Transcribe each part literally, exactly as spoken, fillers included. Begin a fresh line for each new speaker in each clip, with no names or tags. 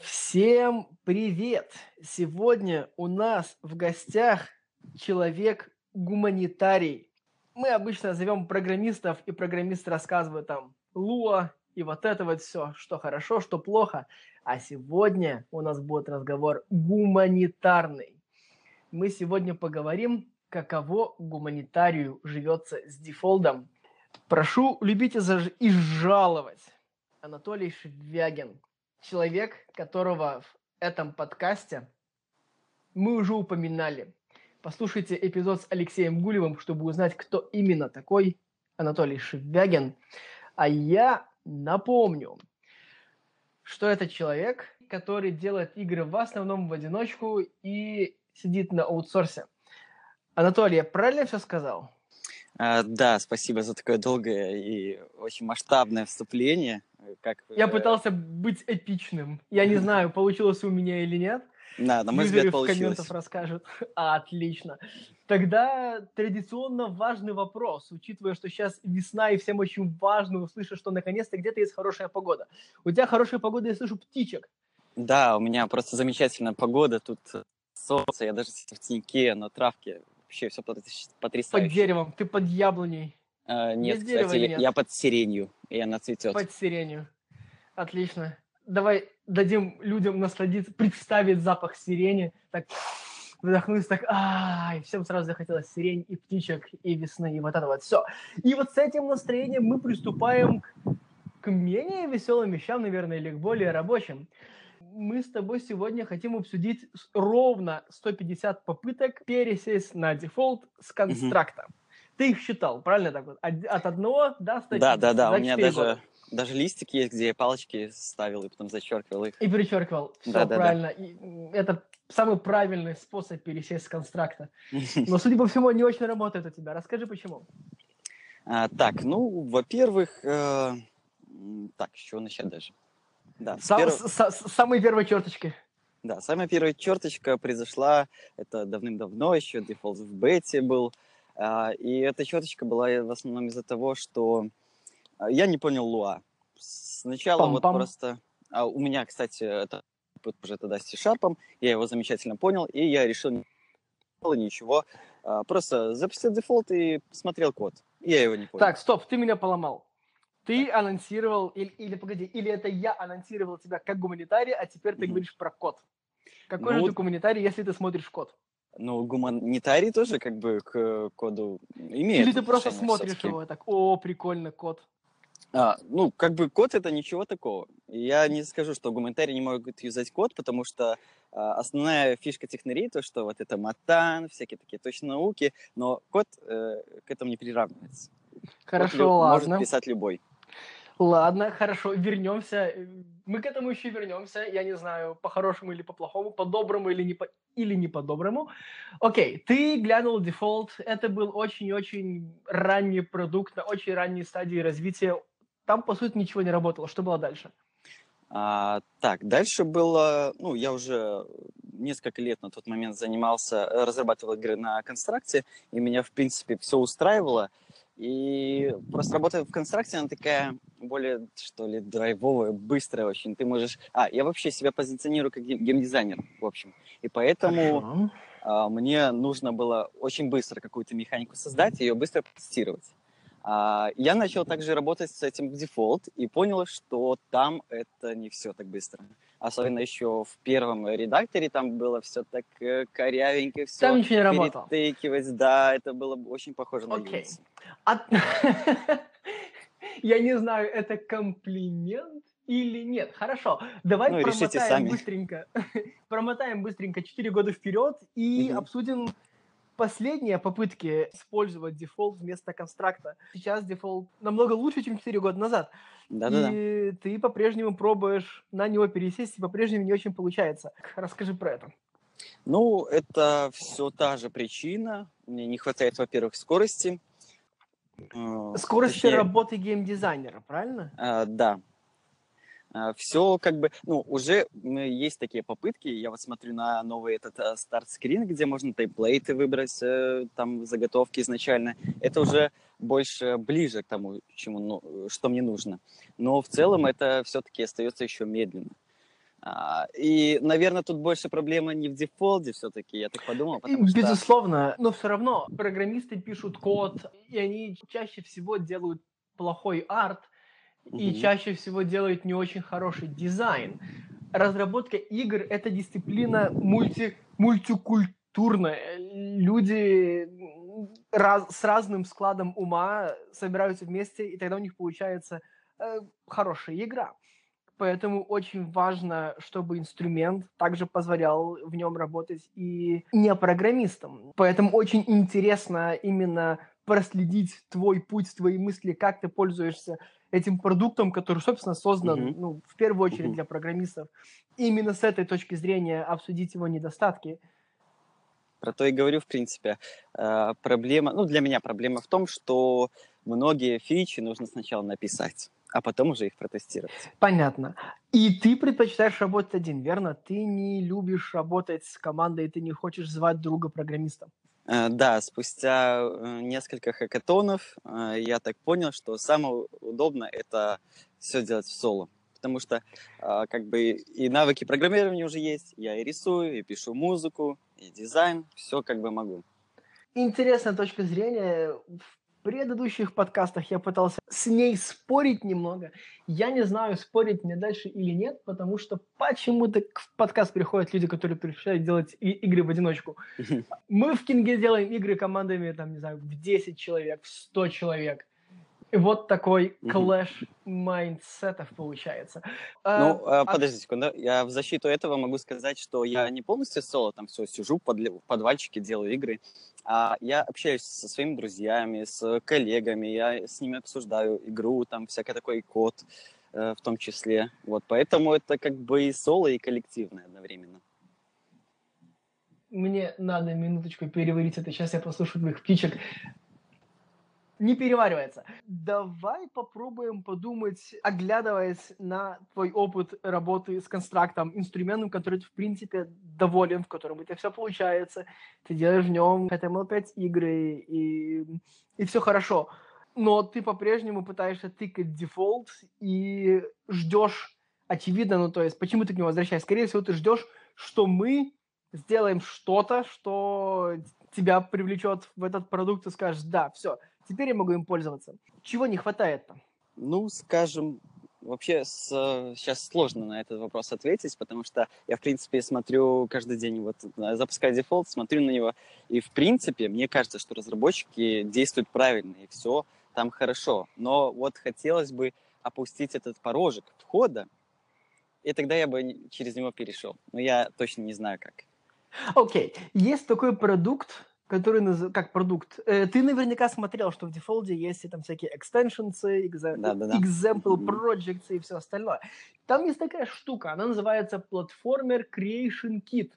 Всем привет! Сегодня у нас в гостях человек-гуманитарий. Мы обычно зовем программистов, и программисты рассказывают там Луа и вот это вот все, что хорошо, что плохо. А сегодня у нас будет разговор гуманитарный. Мы сегодня поговорим, каково гуманитарию живется с дефолтом. Прошу любить и, заж... и жаловать. Анатолий Швягин. Человек, которого в этом подкасте мы уже упоминали. Послушайте эпизод с Алексеем Гулевым, чтобы узнать, кто именно такой Анатолий Швягин. А я напомню, что это человек, который делает игры в основном в одиночку и сидит на аутсорсе. Анатолий, я правильно все сказал?
А, да, спасибо за такое долгое и очень масштабное вступление. Как...
Я пытался быть эпичным. Я не знаю, получилось у меня или нет.
Да, на мой взгляд, получилось.
В комментах расскажут. А, отлично. Тогда традиционно важный вопрос, учитывая, что сейчас весна, и всем очень важно услышать, что наконец-то где-то есть хорошая погода. У тебя хорошая погода, я слышу птичек.
Да, у меня просто замечательная погода. Тут солнце, я даже в теньке, на травке. Вообще все потрясающе.
Под деревом, ты под яблоней.
А, нет,
Есть
кстати,
дерево или нет?
Я под сиренью, и она цветет.
Под сиренью. Отлично. Давай дадим людям насладиться, представить запах сирени, так вдохнуть, так, а, и всем сразу захотелось сирень и птичек, и весны, и вот это вот все. И вот с этим настроением мы приступаем к, к менее веселым вещам, наверное, или к более рабочим. Мы с тобой сегодня хотим обсудить ровно сто пятьдесят попыток пересесть на дефолт с констракта. Угу. Ты их считал, правильно так вот? От одного до ста пятидесяти.
Да, да, да, у меня даже...
года.
Даже листик есть, где я палочки ставил и потом зачеркивал их.
И перечеркивал. Все да, правильно. Да, да. И это самый правильный способ пересесть с констракта. Но, судя по всему, не очень работает у тебя. Расскажи, почему.
А, так, ну, во-первых... Э... Так, с чего начать даже?
Да, Сам, перв... с, с, с самой первой черточки.
Да, самая первая черточка произошла, это давным-давно еще, дефолт в бете был. А, и эта черточка была в основном из-за того, что... Я не понял Луа. Сначала Пам-пам. вот просто... А у меня, кстати, это уже тогда с C-Sharp, я его замечательно понял, и я решил не ничего, а, просто запустил дефолт и смотрел код. И я его не понял.
Так, стоп, ты меня поломал. Ты так. анонсировал, или, или погоди, или это я анонсировал тебя как гуманитарий, а теперь ты mm-hmm. говоришь про код. Какой ну, же ты гуманитарий, если ты смотришь код?
Ну, гуманитарий тоже как бы к коду имеет.
Или ты просто смотришь все-таки. Его так, о, прикольно, код.
А, ну, как бы код — это ничего такого. Я не скажу, что гуманитарии не могут юзать код, потому что а, основная фишка технарей — то, что вот это матан, всякие такие точные науки, но код э, к этому не приравнивается.
Хорошо,
код
ладно.
Может писать любой.
Ладно, хорошо, вернемся. Мы к этому еще вернемся. Я не знаю, по-хорошему или по-плохому, по-доброму или не, по... или не по-доброму. Окей, ты глянул дефолт. Это был очень-очень ранний продукт на очень ранней стадии развития. Там, по сути, ничего не работало. Что было дальше?
А, так, дальше было... Ну, я уже несколько лет на тот момент занимался, разрабатывал игры на констракте, и меня, в принципе, все устраивало. И просто работа в констракте, она такая более, что ли, драйвовая, быстрая очень. Ты можешь... А, я вообще себя позиционирую как геймдизайнер, в общем. И поэтому а, мне нужно было очень быстро какую-то механику создать и ее быстро тестировать. А, я начал также работать с этим в дефолт и понял, что там это не все так быстро. Особенно еще в первом редакторе там было все так корявенько, все
там ничего не работало.
Перетыкивать, да, это было очень похоже на
okay.
Unity.
От... Я не знаю, это комплимент или нет. Хорошо, давай
ну,
промотаем быстренько, промотаем быстренько четыре года вперед и угу. обсудим последние попытки использовать дефолт вместо констракта. Сейчас дефолт намного лучше, чем четыре года назад.
Да-да-да.
И ты по-прежнему пробуешь на него пересесть, и по-прежнему не очень получается. Расскажи про это.
Ну, это все та же причина. Мне не хватает, во-первых, скорости.
Скорости Точнее, работы геймдизайнера, правильно?
А, да. Все как бы, ну, уже есть такие попытки. Я вот смотрю на новый этот старт-скрин, где можно темплейты выбрать, там заготовки изначально. Это уже больше ближе к тому, чему, ну, что мне нужно. Но в целом это все-таки остается еще медленно. А, и, наверное, тут больше проблема не в дефолте все-таки, я так подумал, потому что...
Безусловно, но все равно программисты пишут код, и они чаще всего делают плохой арт, и
Мгм.
чаще всего делают не очень хороший дизайн. Разработка игр – это дисциплина мульти, мультикультурная. Люди раз, с разным складом ума собираются вместе, и тогда у них получается э, хорошая игра. Поэтому очень важно, чтобы инструмент также позволял в нем работать и не программистам. Поэтому очень интересно именно проследить твой путь, твои мысли, как ты пользуешься этим продуктом, который, собственно, создан,
Мгм.
ну, в первую очередь
Мгм.
для программистов. Именно с этой точки зрения обсудить его недостатки.
Про то и говорю, в принципе. Э, Проблема, ну, для меня проблема в том, что многие фичи нужно сначала написать, а потом уже их протестировать.
Понятно. И ты предпочитаешь работать один, верно? Ты не любишь работать с командой, ты не хочешь звать друга программистом.
Э, Да, спустя э, несколько хакатонов э, я так понял, что самое удобное это все делать в соло. Потому что э, как бы и навыки программирования уже есть, я и рисую, и пишу музыку, и дизайн, все как бы могу.
Интересная точка зрения. В предыдущих подкастах я пытался с ней спорить немного. Я не знаю, спорить мне дальше или нет, потому что почему-то в подкаст приходят люди, которые предпочитают делать и- игры в одиночку. Мы в Кинге делаем игры командами, там, не знаю, в десять человек, в сто человек. И вот такой
Мгм.
клэш майндсетов получается. А,
Ну, э,
а
подожди секунду. Я в защиту этого могу сказать, что я не полностью соло там все сижу под, в подвальчике, делаю игры, а я общаюсь со своими друзьями, с коллегами, я с ними обсуждаю игру, там всякое такое, и код э, в том числе. Вот, поэтому это как бы и соло, и коллективное одновременно.
Мне надо минуточку переварить это. Сейчас я послушаю твоих птичек. Не переваривается. Давай попробуем подумать, оглядываясь на твой опыт работы с констрактом, инструментом, который ты, в принципе, доволен, в котором у тебя все получается, ты делаешь в нем эйч ти эм эл пять игры, и, и все хорошо. Но ты по-прежнему пытаешься тыкать дефолт и ждешь, очевидно, ну то есть, почему ты к нему возвращаешься? Скорее всего, ты ждешь, что мы сделаем что-то, что тебя привлечет в этот продукт, и скажешь, да, все, теперь я могу им пользоваться. Чего не хватает-то?
Ну, скажем, вообще с, э, сейчас сложно на этот вопрос ответить, потому что я, в принципе, смотрю каждый день, вот э, запускаю дефолт, смотрю на него, и, в принципе, мне кажется, что разработчики действуют правильно, и все там хорошо. Но вот хотелось бы опустить этот порожек входа, и тогда я бы не- через него перешел. Но я точно не знаю, как.
Окей, есть такой продукт, который называется, как продукт. Э, ты наверняка смотрел, что в дефолте есть и там всякие extensions, exa-
Да-да-да.
example
Мгм.
projects и все остальное. Там есть такая штука, она называется Platformer Creation Kit.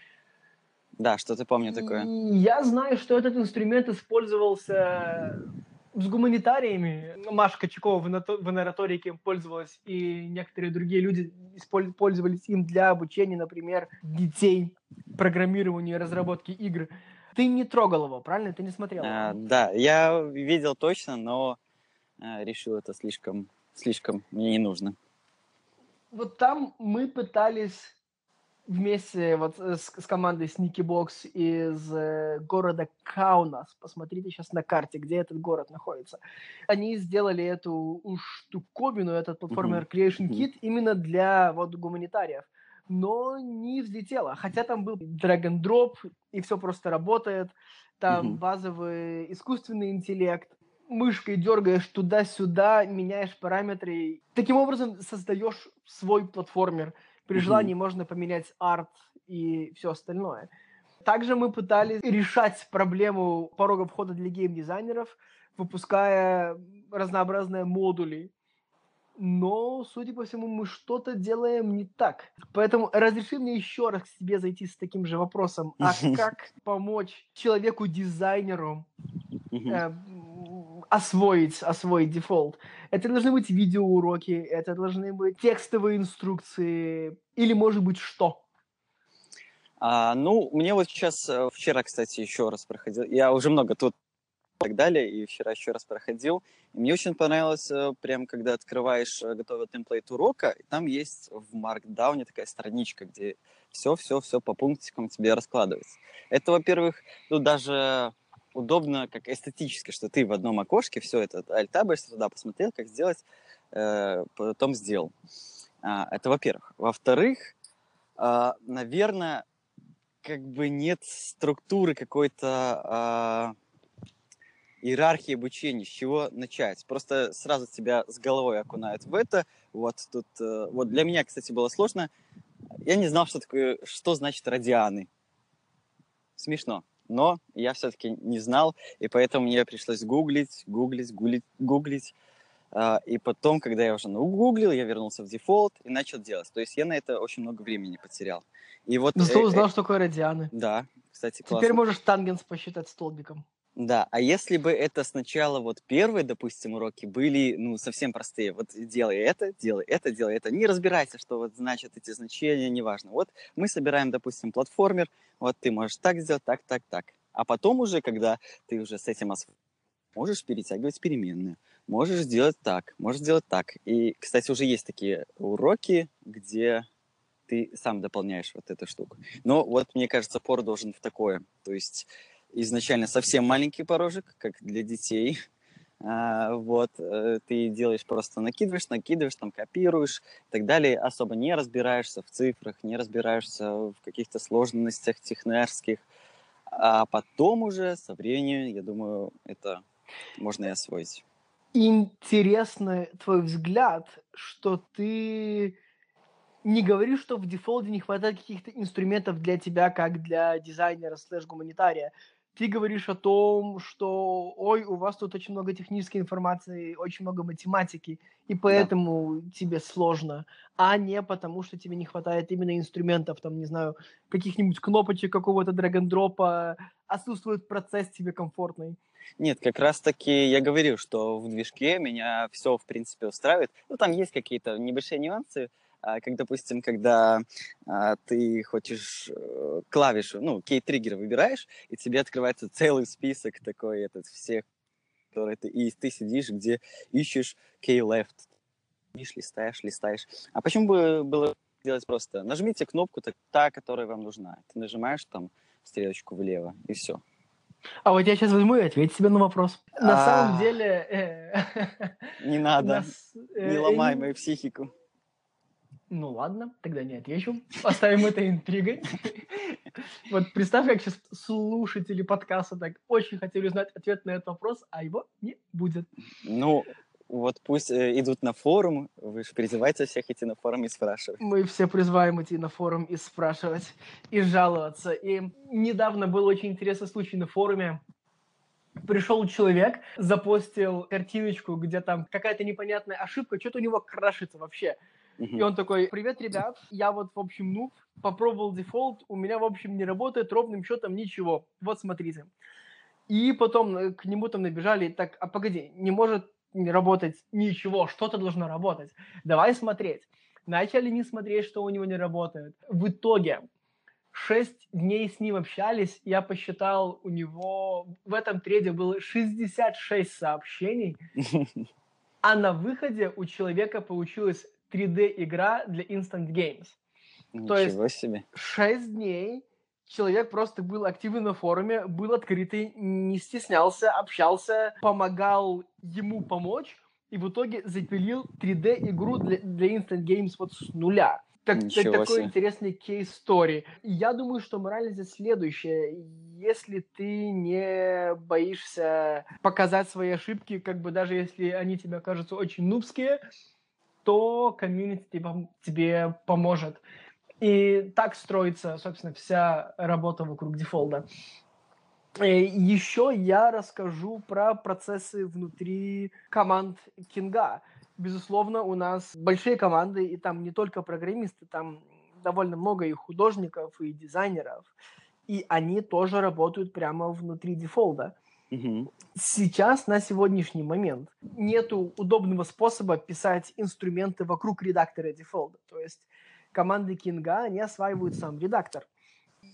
Да, что-то помню такое.
И я знаю, что этот инструмент использовался с гуманитариями. Маша Кочакова в инато- в инораторике им пользовалась, и некоторые другие люди исполь- пользовались им для обучения, например, детей программированию и разработке игр. Ты не трогал его, правильно? Ты не смотрел
А,
его?
да, я видел точно, но э, решил это слишком, слишком мне не нужно.
Вот там мы пытались вместе вот э, с, с командой Sneaky Box из э, города Каунас. Посмотрите сейчас на карте, где этот город находится. Они сделали эту штуковину, этот
Мгм.
Platformer Creation
Мгм.
Kit именно для вот гуманитариев. Но не взлетело. Хотя там был drag and drop, и все просто работает. Там
Мгм.
базовый искусственный интеллект. Мышкой дергаешь туда-сюда, меняешь параметры. Таким образом создаешь свой платформер. При
Мгм.
желании можно поменять арт и все остальное. Также мы пытались решать проблему порога входа для геймдизайнеров, выпуская разнообразные модули. Но, судя по всему, мы что-то делаем не так. Поэтому разреши мне еще раз к тебе зайти с таким же вопросом. А как помочь человеку-дизайнеру
Мгм.
э, освоить, освоить дефолт? Это должны быть видеоуроки, это должны быть текстовые инструкции, или, может быть, что?
А, ну, мне вот сейчас, э, вчера, кстати, еще раз проходил, я уже много тут так далее, и вчера еще раз проходил. И мне очень понравилось, прям когда открываешь готовый темплейт урока, и там есть в Markdown такая страничка, где все-все-все по пунктикам тебе раскладывается. Это, во-первых, ну, даже удобно, как эстетически, что ты в одном окошке все это, альтабишь, туда посмотрел, как сделать, э, потом сделал. А, это, во-первых. Во-вторых, э, наверное, как бы нет структуры какой-то... Э, иерархии обучения, с чего начать. Просто сразу тебя с головой окунают в это. Вот тут, вот для меня, кстати, было сложно. Я не знал, что такое, что значит радианы. Смешно. Но я все-таки не знал, и поэтому мне пришлось гуглить, гуглить, гуглить, гуглить. И потом, когда я уже нагуглил, я вернулся в дефолт и начал делать. То есть я на это очень много времени потерял. И вот...
Зато узнал, что такое радианы.
Да, кстати, классно.
Теперь можешь тангенс посчитать столбиком.
Да, а если бы это сначала вот первые, допустим, уроки были, ну, совсем простые, вот делай это, делай это, делай это, не разбирайся, что вот значат эти значения, неважно. Вот мы собираем, допустим, платформер, вот ты можешь так сделать, так, так, так. А потом уже, когда ты уже с этим освоишься, можешь перетягивать переменные, можешь сделать так, можешь сделать так. И, кстати, уже есть такие уроки, где ты сам дополняешь вот эту штуку. Но вот, мне кажется, пор должен в такое, то есть... изначально совсем маленький порожек, как для детей. А, вот, ты делаешь просто, накидываешь, накидываешь, там, копируешь и так далее. Особо не разбираешься в цифрах, не разбираешься в каких-то сложностях технарских. А потом уже со временем, я думаю, это можно и освоить.
Интересный твой взгляд, что ты не говоришь, что в дефолте не хватает каких-то инструментов для тебя, как для дизайнера слэш-гуманитария. Ты говоришь о том, что, ой, у вас тут очень много технической информации, очень много математики, и поэтому да. тебе сложно, а не потому, что тебе не хватает именно инструментов, там, не знаю, каких-нибудь кнопочек, какого-то драг-н-дропа, отсутствует процесс тебе комфортный.
Нет, как раз-таки я говорил, что в движке меня все, в принципе, устраивает. Ну, там есть какие-то небольшие нюансы, как, допустим, когда а, ты хочешь э, клавишу, ну, кей-триггер выбираешь, и тебе открывается целый список такой, этот, всех, которые ты, и ты сидишь, где ищешь key-left, видишь, листаешь, листаешь. А почему бы было делать просто? Нажмите кнопку, та, которая вам нужна. Ты нажимаешь там стрелочку влево, и все.
А вот я сейчас возьму и ответь себе на вопрос. На самом деле...
Не надо, не ломай мою психику.
Ну ладно, тогда не отвечу. Оставим это интригой. Вот представь, как сейчас слушатели подкаста так очень хотели узнать ответ на этот вопрос, а его не будет.
Ну, вот пусть э, идут на форум, вы же призываете всех идти на форум и спрашивать.
Мы все призываем идти на форум и спрашивать, и жаловаться. И недавно был очень интересный случай на форуме. Пришел человек, запостил картиночку, где там какая-то непонятная ошибка, что-то у него крашится вообще. Uh-huh. И он такой: привет, ребят, я вот, в общем, нуб, попробовал дефолт, у меня, в общем, не работает ровным счетом ничего. Вот, смотрите. И потом к нему там набежали, так, а погоди, не может не работать ничего, что-то должно работать. Давай смотреть. Начали не смотреть, что у него не работает. В итоге шесть дней с ним общались, я посчитал, у него в этом треде было шестьдесят шесть сообщений, а на выходе у человека получилась три дэ-игра для Instant Games.
Ничего
То есть
себе.
шесть дней человек просто был активен на форуме, был открытый, не стеснялся, общался, помогал ему помочь, и в итоге запилил три дэ-игру для, для Instant Games вот с нуля. Так,
Ничего
такой
себе.
интересный кейс-стори. Я думаю, что мораль здесь следующая. Если ты не боишься показать свои ошибки, как бы даже если они тебе кажутся очень нубские, то комьюнити тебе, тебе поможет. И так строится, собственно, вся работа вокруг дефолта. Еще я расскажу про процессы внутри команд Кинга. Безусловно, у нас большие команды, и там не только программисты, там довольно много и художников, и дизайнеров. И они тоже работают прямо внутри дефолта.
Угу.
Сейчас, на сегодняшний момент, нету удобного способа писать инструменты вокруг редактора дефолта. То есть команды Кинга, они осваивают сам редактор.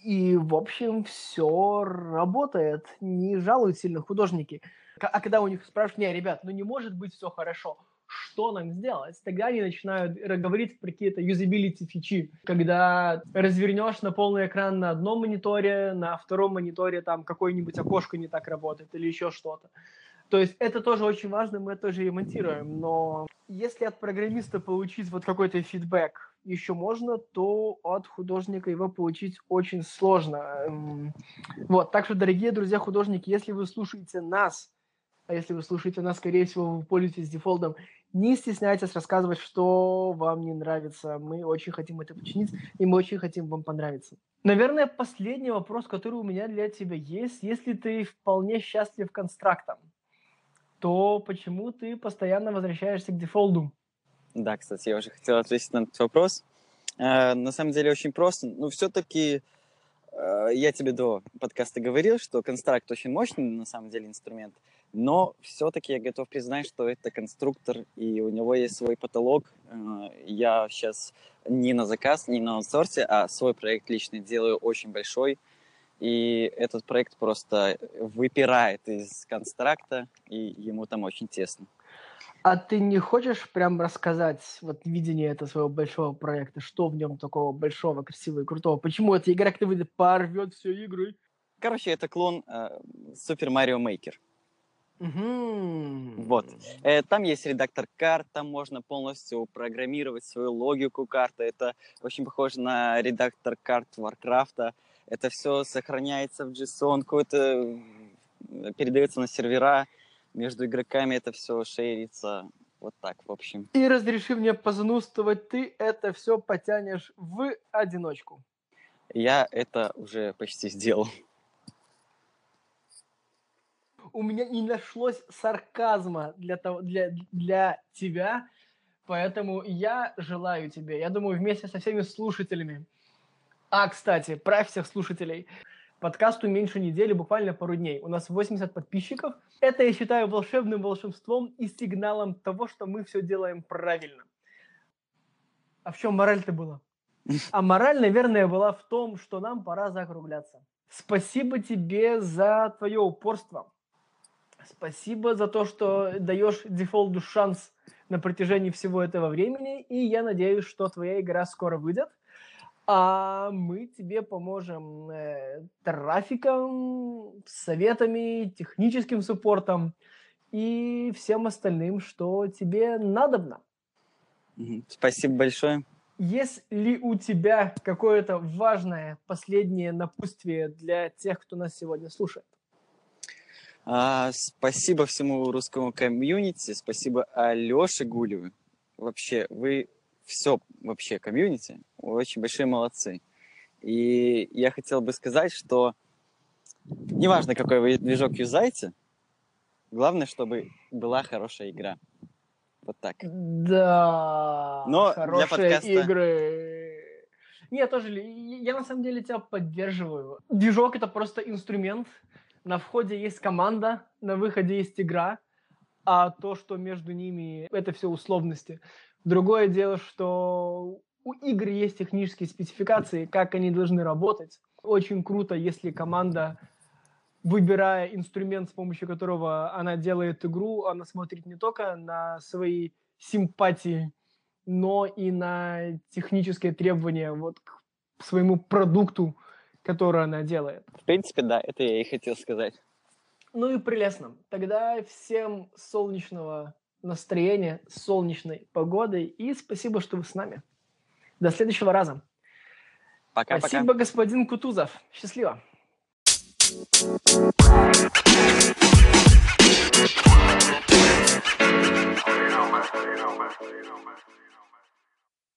И, в общем, все работает, не жалуют сильно художники. К- А когда у них спрашивают: не, ребят, ну не может быть все хорошо, что нам сделать? Тогда они начинают р- говорить про какие-то юзабилити фичи, когда развернешь на полный экран на одном мониторе, на втором мониторе там какое-нибудь окошко не так работает или еще что-то. То есть это тоже очень важно, мы это тоже ремонтируем, но если от программиста получить вот какой-то фидбэк еще можно, то от художника его получить очень сложно. Эм, Вот, так что, дорогие друзья художники, если вы слушаете нас, а если вы слушаете нас, скорее всего, вы пользуетесь дефолтом, не стесняйтесь рассказывать, что вам не нравится. Мы очень хотим это починить, и мы очень хотим вам понравиться. Наверное, последний вопрос, который у меня для тебя есть. Если ты вполне счастлив констрактом, то почему ты постоянно возвращаешься к дефолту?
Да, кстати, я уже хотел ответить на этот вопрос. Э, на самом деле очень просто. Ну, все-таки э, я тебе до подкаста говорил, что констракт очень мощный, на самом деле, инструмент, но все-таки я готов признать, что это конструктор, и у него есть свой потолок. Э, я сейчас не на заказ, не на аутсорсе, а свой проект личный делаю очень большой, и этот проект просто выпирает из констракта, и ему там очень тесно.
А ты не хочешь прям рассказать вот видение этого своего большого проекта? Что в нем такого большого, красивого и крутого? Почему эта игра, когда выйдет, порвет все игры?
Короче, это клон э, Super Mario Maker.
Мгм.
Вот. Э, Там есть редактор карт, там можно полностью программировать свою логику карты. Это очень похоже на редактор карт Warcraft. Это все сохраняется в JSON, какой-то э, передается на сервера, между игроками это все шерится. Вот так, в общем.
И разреши мне позанудствовать, ты это все потянешь в одиночку.
Я это уже почти сделал.
У меня не нашлось сарказма для, того, для, для тебя, поэтому я желаю тебе, я думаю, вместе со всеми слушателями. А, кстати, про всех слушателей. Подкасту меньше недели, буквально пару дней. У нас восемьдесят подписчиков. Это я считаю волшебным волшебством и сигналом того, что мы все делаем правильно. А в чем мораль-то была? А мораль, наверное, была в том, что нам пора закругляться. Спасибо тебе за твое упорство. Спасибо за то, что даешь дефолту шанс на протяжении всего этого времени. И я надеюсь, что твоя игра скоро выйдет. А мы тебе поможем э, трафиком, советами, техническим суппортом и всем остальным, что тебе надобно.
Спасибо большое.
Есть ли у тебя какое-то важное последнее напутствие для тех, кто нас сегодня слушает?
А, спасибо всему русскому комьюнити, спасибо Алёше Гулеву. Вообще, вы все вообще комьюнити, вы очень большие молодцы. И я хотел бы сказать, что неважно, какой вы движок юзаете, главное, чтобы была хорошая игра. Вот так.
Да,
Но для
хорошие
подкаста...
игры. Нет, тоже ли- я на самом деле тебя поддерживаю. Движок — это просто инструмент. На входе есть команда, на выходе есть игра, а то, что между ними, это все условности. Другое дело, что у игр есть технические спецификации, как они должны работать. Очень круто, если команда, выбирая инструмент, с помощью которого она делает игру, она смотрит не только на свои симпатии, но и на технические требования вот к своему продукту, который она делает.
В принципе, да, это я и хотел сказать.
Ну и прелестно. Тогда всем солнечного настроения, солнечной погоды и спасибо, что вы с нами. До следующего раза.
Пока-пока.
Спасибо, господин Кутузов. Счастливо.